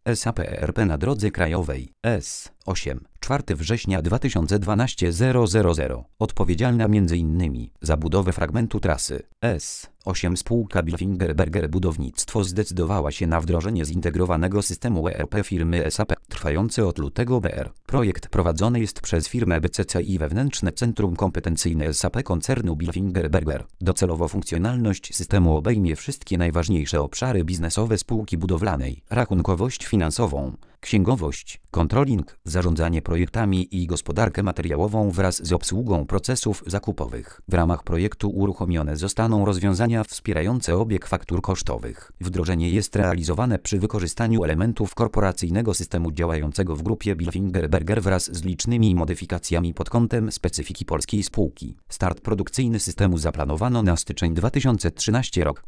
SAP ERP na drodze krajowej S8 4 września 2012 000 odpowiedzialna m.in. za budowę fragmentu trasy S8 spółka Bilfinger Berger Budownictwo zdecydowała się na wdrożenie zintegrowanego systemu ERP firmy SAP trwający od lutego br. Projekt prowadzony jest przez firmę BCC i wewnętrzne Centrum Kompetencyjne SAP koncernu Bilfinger Berger. Docelowo funkcjonalność systemu obejmie wszystkie najważniejsze obszary biznesowe spółki budowlanej: rachunkowość finansową, księgowość, controlling, zarządzanie projektami i gospodarkę materiałową wraz z obsługą procesów zakupowych. W ramach projektu uruchomione zostaną rozwiązania wspierające obieg faktur kosztowych. Wdrożenie jest realizowane przy wykorzystaniu elementów korporacyjnego systemu działającego w grupie Bilfinger Berger wraz z licznymi modyfikacjami pod kątem specyfiki polskiej spółki. Start produkcyjny systemu zaplanowano na styczeń 2013 rok.